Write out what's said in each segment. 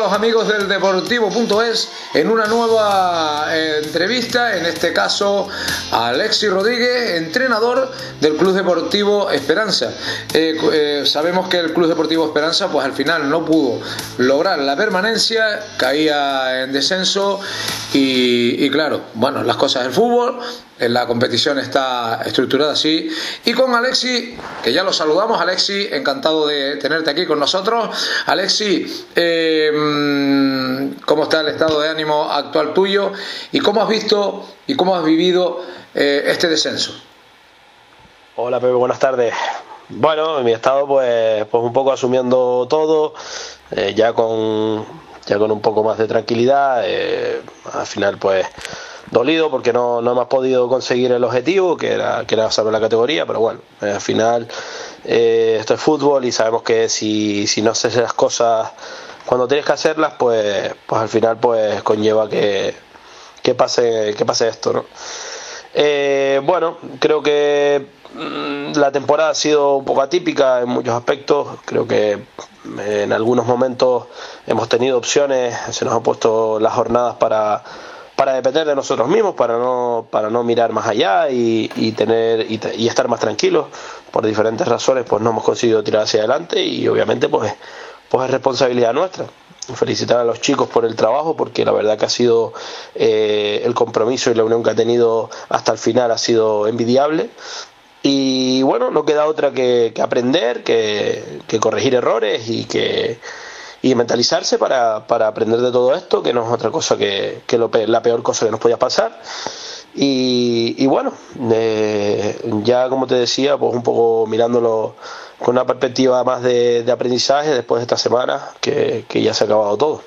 los amigos del Deportivo.es en una nueva entrevista, en este caso a Alexis Rodríguez, entrenador del Club Deportivo Esperanza. Sabemos que el Club Deportivo Esperanza pues al final no pudo lograr la permanencia, caía en descenso y claro, bueno, las cosas del fútbol. La competición está estructurada así. Y con Alexis, que ya lo saludamos. Alexis, encantado de tenerte aquí con nosotros. Alexis, ¿cómo está el estado de ánimo actual tuyo? ¿Y cómo has visto y cómo has vivido este descenso? Hola Pepe, buenas tardes. Bueno, en mi estado pues un poco asumiendo todo, ya con un poco más de tranquilidad. Al final pues dolido porque no hemos podido conseguir el objetivo que era salvar la categoría, pero bueno, al final esto es fútbol y sabemos que si no haces las cosas cuando tienes que hacerlas, pues al final pues conlleva que pase esto, ¿no? Bueno, creo que la temporada ha sido un poco atípica en muchos aspectos. Creo que en algunos momentos hemos tenido opciones, se nos han puesto las jornadas para depender de nosotros mismos, para no mirar más allá y estar más tranquilos. Por diferentes razones pues no hemos conseguido tirar hacia adelante y obviamente pues es responsabilidad nuestra. Felicitar a los chicos por el trabajo, porque la verdad que ha sido el compromiso y la unión que ha tenido hasta el final ha sido envidiable. Y bueno, no queda otra que aprender, que corregir errores y mentalizarse para aprender de todo esto, que no es otra cosa que la peor cosa que nos podía pasar. Y bueno, ya como te decía, pues un poco mirándolo con una perspectiva más de aprendizaje después de esta semana que ya se ha acabado todo.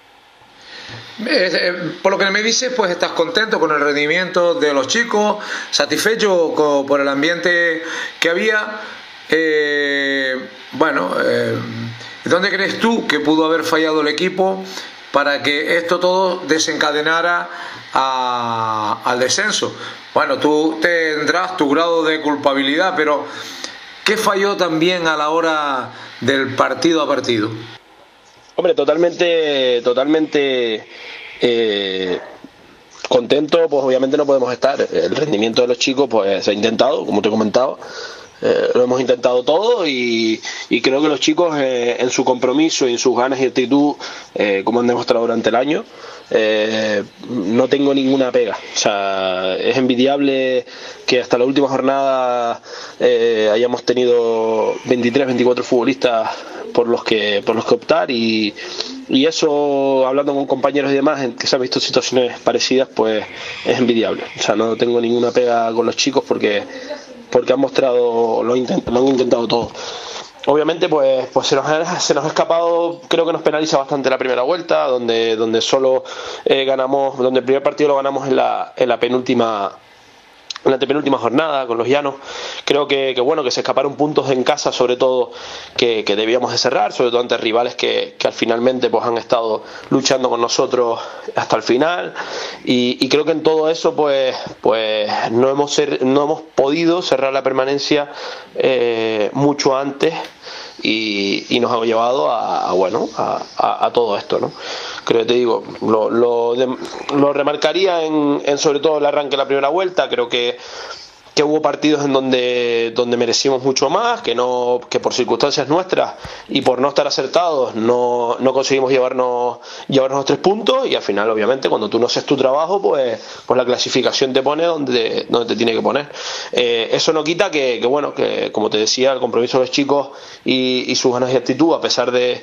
Por lo que me dices, pues estás contento con el rendimiento de los chicos, satisfecho por el ambiente que había. ¿Dónde crees tú que pudo haber fallado el equipo para que esto todo desencadenara al descenso? Bueno, tú tendrás tu grado de culpabilidad, pero ¿qué falló también a la hora del partido a partido? Hombre, totalmente contento, pues obviamente no podemos estar. El rendimiento de los chicos pues se ha intentado, como te he comentado. Lo hemos intentado todo y creo que los chicos en su compromiso y en sus ganas y actitud, como han demostrado durante el año, no tengo ninguna pega. O sea, es envidiable que hasta la última jornada hayamos tenido 23-24 futbolistas por los que optar y eso, hablando con compañeros y demás que se han visto situaciones parecidas, pues es envidiable. O sea, no tengo ninguna pega con los chicos porque han mostrado, lo han intentado todo. Obviamente pues se nos ha escapado. Creo que nos penaliza bastante la primera vuelta, donde solo ganamos, donde el primer partido lo ganamos en la antepenúltima jornada con los llanos. Creo que se escaparon puntos en casa, sobre todo que debíamos de cerrar, sobre todo ante rivales que al finalmente pues han estado luchando con nosotros hasta el final y creo que en todo eso pues no hemos podido cerrar la permanencia mucho antes y nos ha llevado a todo esto, ¿no? Creo que te digo, lo remarcaría en sobre todo el arranque de la primera vuelta. Creo que hubo partidos en donde merecimos mucho más, que por circunstancias nuestras y por no estar acertados no conseguimos llevarnos los 3 puntos y al final obviamente cuando tú no haces tu trabajo pues la clasificación te pone donde te tiene que poner. Eso no quita que como te decía, el compromiso de los chicos y sus ganas y actitud, a pesar de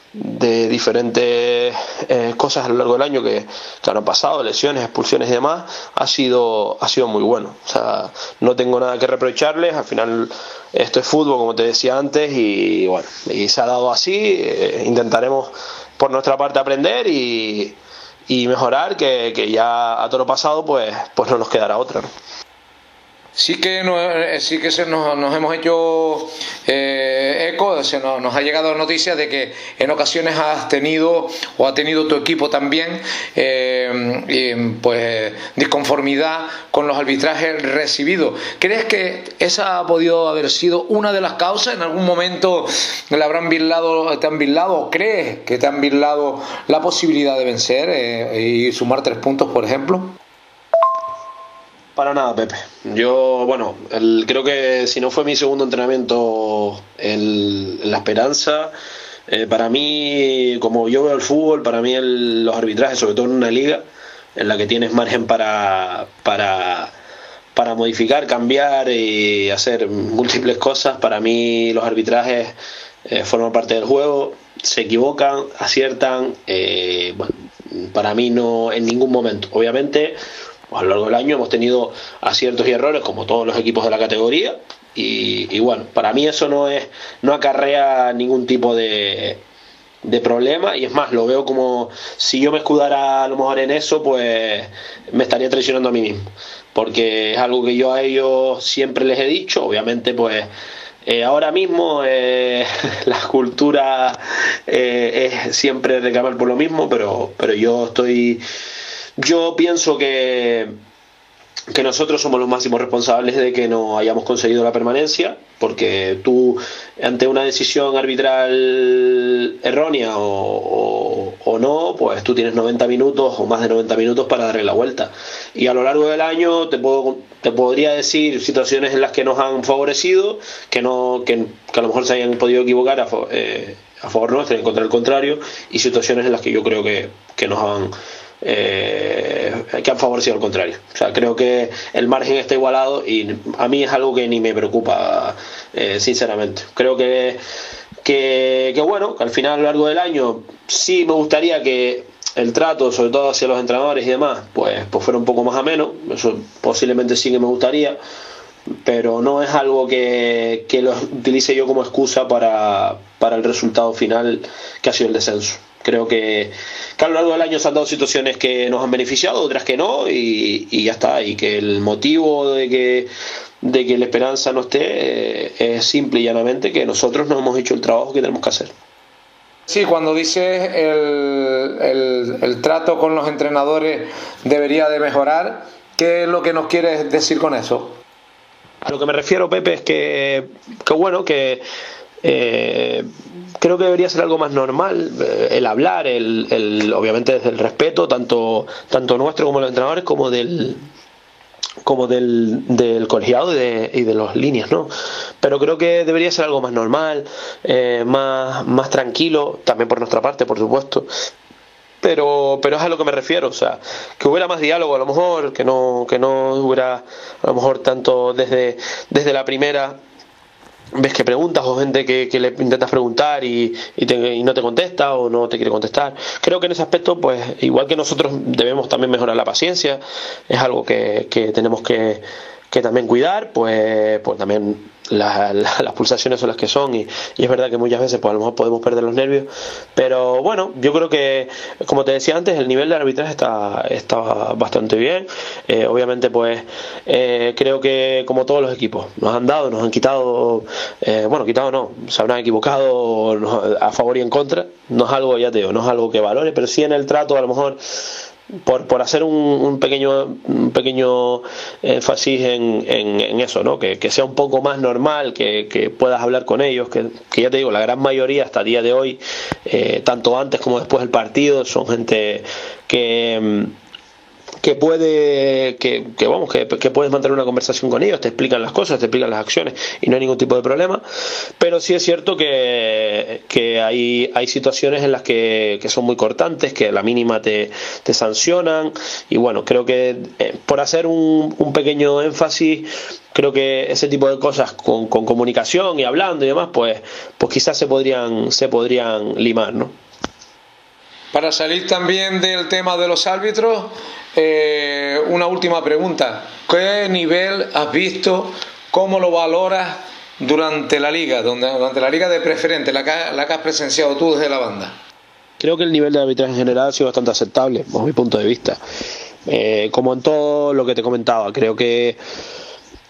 diferentes cosas a lo largo del año que han pasado, lesiones, expulsiones y demás, ha sido muy bueno. O sea, no tengo nada que reprocharles. Al final esto es fútbol, como te decía antes, y bueno, y se ha dado así. Intentaremos por nuestra parte aprender y mejorar, que ya a todo lo pasado pues no nos quedará otra, ¿no? Sí que nos hemos hecho eco, nos ha llegado noticias de que en ocasiones has tenido o ha tenido tu equipo también pues disconformidad con los arbitrajes recibidos. ¿Crees que esa ha podido haber sido una de las causas? ¿En algún momento te han birlado o crees que te han birlado la posibilidad de vencer y sumar 3 puntos, por ejemplo? Para nada, Pepe. Yo, creo que si no fue mi segundo entrenamiento en La Esperanza, para mí, como yo veo el fútbol, para mí los arbitrajes, sobre todo en una liga en la que tienes margen para modificar, cambiar y hacer múltiples cosas, para mí los arbitrajes forman parte del juego, se equivocan, aciertan, para mí no en ningún momento. Obviamente, a lo largo del año hemos tenido aciertos y errores como todos los equipos de la categoría y para mí eso no acarrea ningún tipo de problema, y es más, lo veo como si yo me escudara a lo mejor en eso, pues me estaría traicionando a mí mismo, porque es algo que yo a ellos siempre les he dicho. Obviamente pues ahora mismo la cultura es siempre reclamar por lo mismo, pero yo pienso que nosotros somos los máximos responsables de que no hayamos conseguido la permanencia, porque tú, ante una decisión arbitral errónea o no, pues tú tienes 90 minutos o más de 90 minutos para darle la vuelta. Y a lo largo del año te podría decir situaciones en las que nos han favorecido, que a lo mejor se hayan podido equivocar a favor nuestro y en contra del contrario, y situaciones en las que yo creo que nos han favorecido al contrario. O sea, creo que el margen está igualado y a mí es algo que ni me preocupa, sinceramente. Creo que al final, a lo largo del año, sí me gustaría que el trato, sobre todo hacia los entrenadores y demás, pues fuera un poco más ameno. Eso posiblemente sí que me gustaría, pero no es algo que lo utilice yo como excusa para el resultado final, que ha sido el descenso. Creo que a lo largo del año se han dado situaciones que nos han beneficiado, otras que no, y ya está. Y que el motivo de que la Esperanza no esté es simple y llanamente que nosotros no hemos hecho el trabajo que tenemos que hacer. Sí, cuando dices el trato con los entrenadores debería de mejorar, ¿qué es lo que nos quieres decir con eso? A lo que me refiero, Pepe, es que creo que debería ser algo más normal el hablar, obviamente desde el respeto tanto nuestro como los entrenadores como del colegiado y de las líneas, ¿no? Pero creo que debería ser algo más normal, más tranquilo, también por nuestra parte, por supuesto. Pero es a lo que me refiero, o sea, que hubiera más diálogo, a lo mejor, que no hubiera, a lo mejor, tanto desde la primera ves que preguntas o gente que le intentas preguntar y no te contesta o no te quiere contestar. Creo que en ese aspecto, pues igual que nosotros debemos también mejorar la paciencia, es algo que tenemos que también cuidar, pues también las pulsaciones son las que son y es verdad que muchas veces pues a lo mejor podemos perder los nervios, pero bueno, yo creo que, como te decía antes, el nivel de arbitraje está bastante bien. Obviamente pues creo que como todos los equipos nos han quitado, quitado no, se habrán equivocado a favor y en contra. No es algo, ya te digo, no es algo que valore, pero sí en el trato, a lo mejor por hacer un pequeño énfasis en eso, ¿no? Que sea un poco más normal, que puedas hablar con ellos, que ya te digo, la gran mayoría hasta el día de hoy, tanto antes como después del partido, son gente que puedes mantener una conversación con ellos, te explican las cosas, te explican las acciones y no hay ningún tipo de problema. Pero sí es cierto que hay situaciones en las que son muy cortantes, que a la mínima te sancionan, y bueno, creo que por hacer un pequeño énfasis, creo que ese tipo de cosas con comunicación y hablando y demás, pues quizás se podrían limar, ¿no? Para salir también del tema de los árbitros, una última pregunta. ¿Qué nivel has visto? ¿Cómo lo valoras durante la liga? Durante la liga de preferente, la que has presenciado tú desde la banda. Creo que el nivel de arbitraje en general ha sido bastante aceptable, desde mi punto de vista. Como en todo lo que te comentaba, creo que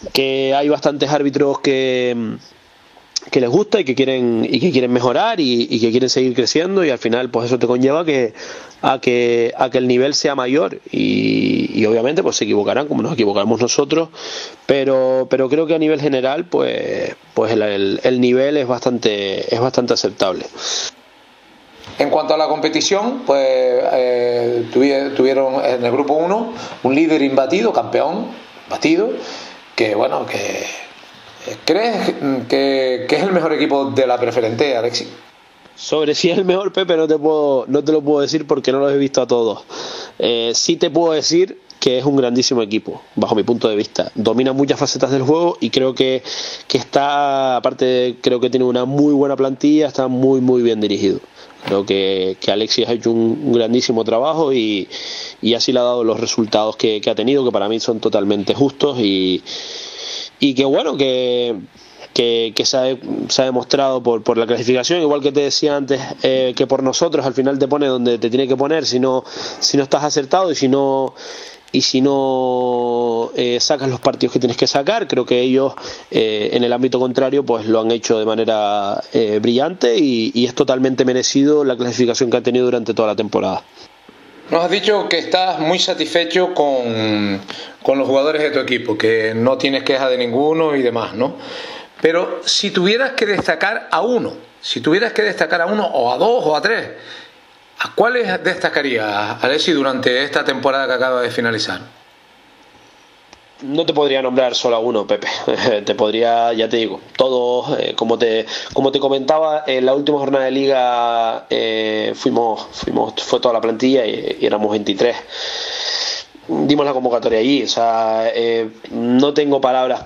que hay bastantes árbitros que les gusta y que quieren mejorar y que quieren seguir creciendo, y al final pues eso te conlleva a que el nivel sea mayor y obviamente pues se equivocarán como nos equivocamos nosotros, pero creo que a nivel general pues el nivel es bastante aceptable. En cuanto a la competición, pues tuvieron en el grupo 1 un líder imbatido, campeón batido, que bueno, que ¿crees que es el mejor equipo de la preferente, Alexis? Sobre si es el mejor, Pepe, no te lo puedo decir porque no los he visto a todos. Sí te puedo decir que es un grandísimo equipo, bajo mi punto de vista. Domina muchas facetas del juego y creo que está, aparte, creo que tiene una muy buena plantilla, está muy, muy bien dirigido. Creo que Alexis ha hecho un grandísimo trabajo y así le ha dado los resultados que ha tenido, que para mí son totalmente justos y que bueno, que se ha demostrado por la clasificación, igual que te decía antes, que por nosotros al final te pone donde te tiene que poner si no estás acertado y si no sacas los partidos que tienes que sacar. Creo que ellos en el ámbito contrario pues lo han hecho de manera brillante y es totalmente merecido la clasificación que han tenido durante toda la temporada. Nos has dicho que estás muy satisfecho con los jugadores de tu equipo, que no tienes queja de ninguno y demás, ¿no? Pero si tuvieras que destacar a uno o a dos o a tres, ¿a cuáles destacarías, Alexis, durante esta temporada que acaba de finalizar? No te podría nombrar solo a uno, Pepe. Te podría, ya te digo, todos, como te comentaba, en la última jornada de liga fue toda la plantilla y éramos 23. Dimos la convocatoria allí, o sea, no tengo palabras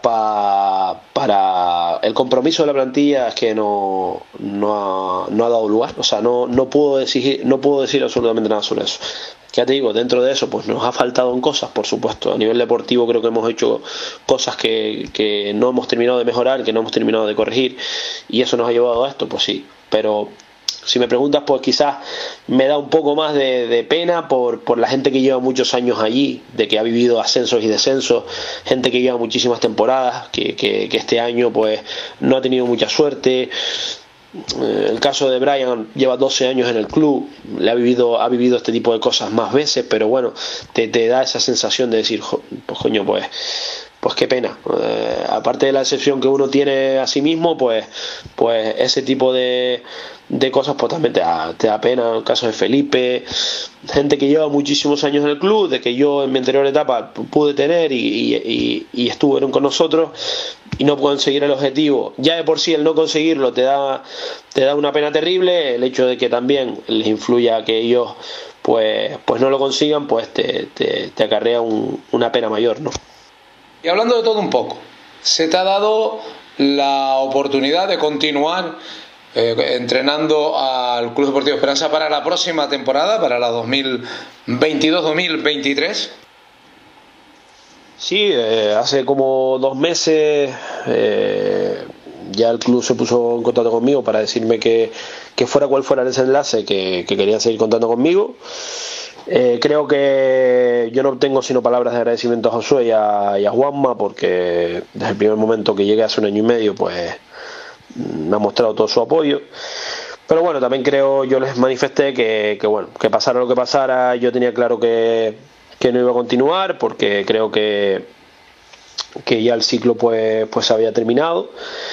para el compromiso de la plantilla, es que no ha dado lugar, o sea, no puedo decir absolutamente nada sobre eso. Ya te digo, dentro de eso pues nos ha faltado en cosas, por supuesto. A nivel deportivo creo que hemos hecho cosas que no hemos terminado de mejorar, que no hemos terminado de corregir, y eso nos ha llevado a esto, pues sí. Pero si me preguntas, pues quizás me da un poco más de pena por la gente que lleva muchos años allí, de que ha vivido ascensos y descensos, gente que lleva muchísimas temporadas, que este año pues no ha tenido mucha suerte. El caso de Brian lleva 12 años en el club, ha vivido este tipo de cosas más veces, pero bueno, te da esa sensación de decir, pues coño, pues qué pena. Aparte de la excepción que uno tiene a sí mismo, pues ese tipo de cosas pues también te da pena. El caso de Felipe, gente que lleva muchísimos años en el club, de que yo en mi anterior etapa pude tener y estuvieron con nosotros y no pueden seguir el objetivo. Ya de por sí el no conseguirlo te da una pena terrible. El hecho de que también les influya a que ellos pues no lo consigan, pues te acarrea una pena mayor, ¿no? Y hablando de todo un poco, ¿se te ha dado la oportunidad de continuar entrenando al Club Deportivo Esperanza para la próxima temporada, para la 2022-2023? Sí, hace como 2 meses ya el club se puso en contacto conmigo para decirme que fuera cual fuera el desenlace, que querían seguir contando conmigo. Creo que yo no tengo sino palabras de agradecimiento a Josué y a Juanma, porque desde el primer momento que llegué hace 1 año y medio pues me ha mostrado todo su apoyo. Pero bueno, también yo les manifesté que pasara lo que pasara, yo tenía claro que no iba a continuar, porque creo que ya el ciclo pues había terminado.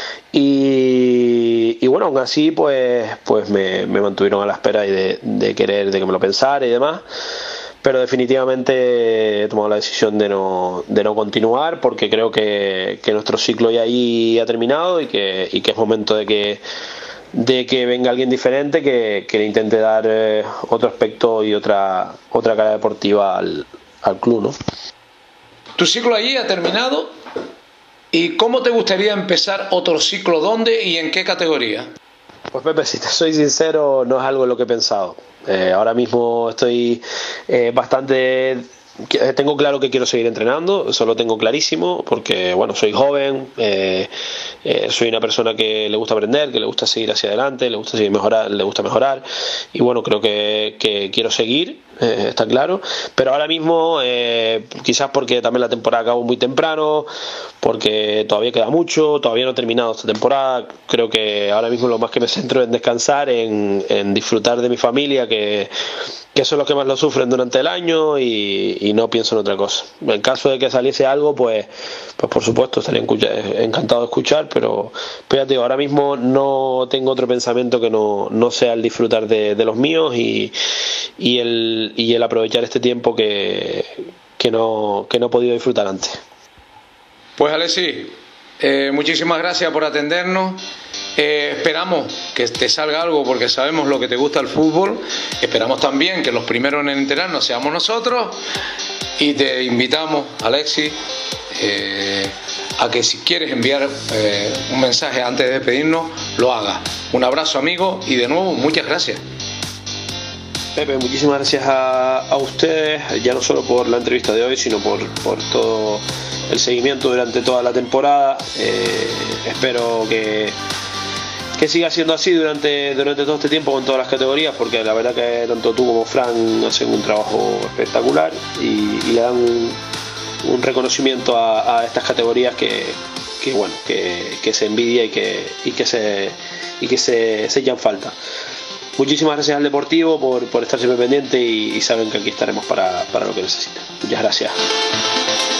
Y bueno, aún así pues me mantuvieron a la espera y de querer, de que me lo pensara y demás, pero definitivamente he tomado la decisión de no continuar, porque creo que nuestro ciclo ya ahí ha terminado y que es momento de que venga alguien diferente que le intente dar otro aspecto y otra cara deportiva al club, ¿no? Tu ciclo allí ha terminado. ¿Y cómo te gustaría empezar otro ciclo? ¿Dónde y en qué categoría? Pues Pepe, si te soy sincero, no es algo en lo que he pensado. Ahora mismo estoy bastante tengo claro que quiero seguir entrenando, eso lo tengo clarísimo, porque bueno, soy joven, soy una persona que le gusta aprender, que le gusta seguir hacia adelante, le gusta seguir mejorar, le gusta mejorar, y bueno, creo que quiero seguir, está claro, pero ahora mismo quizás porque también la temporada acabó muy temprano, porque todavía queda mucho, todavía no he terminado esta temporada, creo que ahora mismo lo más que me centro es en descansar, en disfrutar de mi familia, que son los que más lo sufren durante el año, y no pienso en otra cosa. En caso de que saliese algo, pues por supuesto estaría encantado de escuchar, pero ya te digo, ahora mismo no tengo otro pensamiento que no sea el disfrutar de los míos y el aprovechar este tiempo que no he podido disfrutar antes. Pues Alexis, muchísimas gracias por atendernos. Esperamos que te salga algo, porque sabemos lo que te gusta el fútbol. Esperamos también que los primeros en enterarnos seamos nosotros, y te invitamos, Alexis, a que si quieres enviar un mensaje antes de despedirnos, lo hagas. Un abrazo, amigo, y de nuevo muchas gracias. Pepe, muchísimas gracias a ustedes, ya no solo por la entrevista de hoy, sino por todo el seguimiento durante toda la temporada. Espero que siga siendo así durante todo este tiempo con todas las categorías, porque la verdad que tanto tú como Fran hacen un trabajo espectacular y le dan un reconocimiento a estas categorías que se envidia y que se echan falta. Muchísimas gracias al Deportivo por estar siempre pendiente, y saben que aquí estaremos para lo que necesiten. Muchas gracias.